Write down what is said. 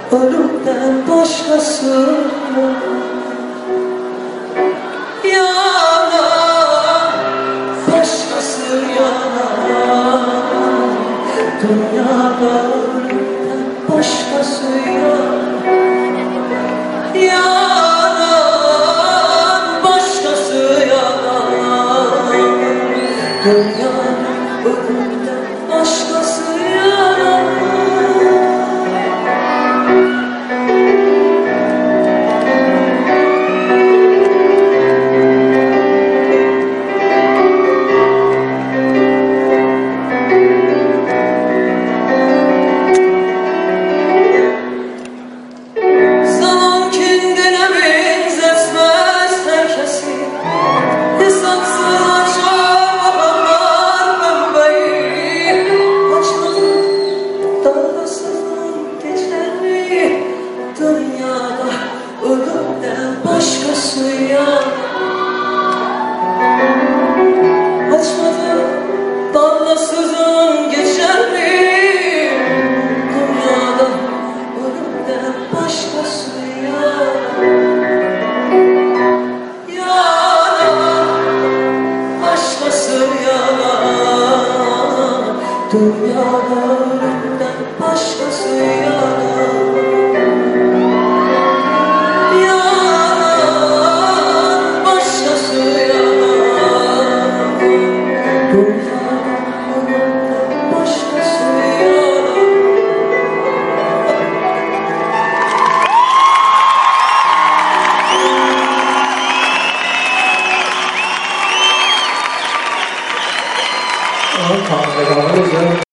ölümden başkası yanar, başkası yanar. Dünyada ölümden başkası yanar, başkası yanar. Dünyada ölümden başkası yanar. Dünyada ölümden başkası yanar. Açmadı dallasızın geçer mi? Dünyada ölümden başkası yanar. Yanar, başkası yanar. Dünyada ölümden başkası yanar. Tamam,